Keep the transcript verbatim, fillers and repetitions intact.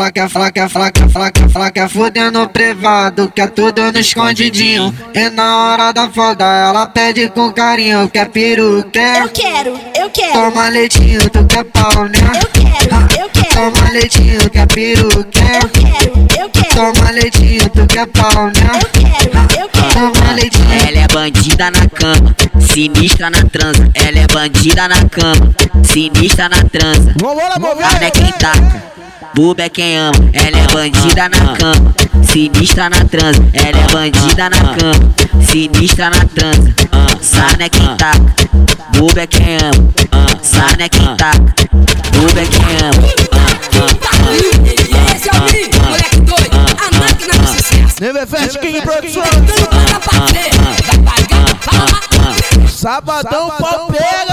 fala quer, fala quer, fala quer, fala quer, fala quer fuder no privado, quer tudo no escondidinho. E na hora da foda ela pede com carinho, quer peru, quer. Eu quero, eu quero. Toma leitinho, tu quer pau, né? Eu quero, eu quero. Toma leitinho, quer peru, quer. Eu quero, eu quero. Toma leitinho, tu quer pau, né? Eu quero, eu quero. Toma leitinho. Ela é bandida na cama, sinistra na transa. Ela é bandida na cama, sinistra na transa. Carne é quem taca, buba é quem ama. Ela é bandida na cama, sinistra na transa. Ela é bandida na cama, sinistra na transa. Sarna é quem taca, buba é quem ama. Sarna é quem taca, buba é quem ama. Esse é o Bi, moleque doido, a máquina do sucesso. Neverfest King Produções. Vai pagar, fala, Sabadão pau pega.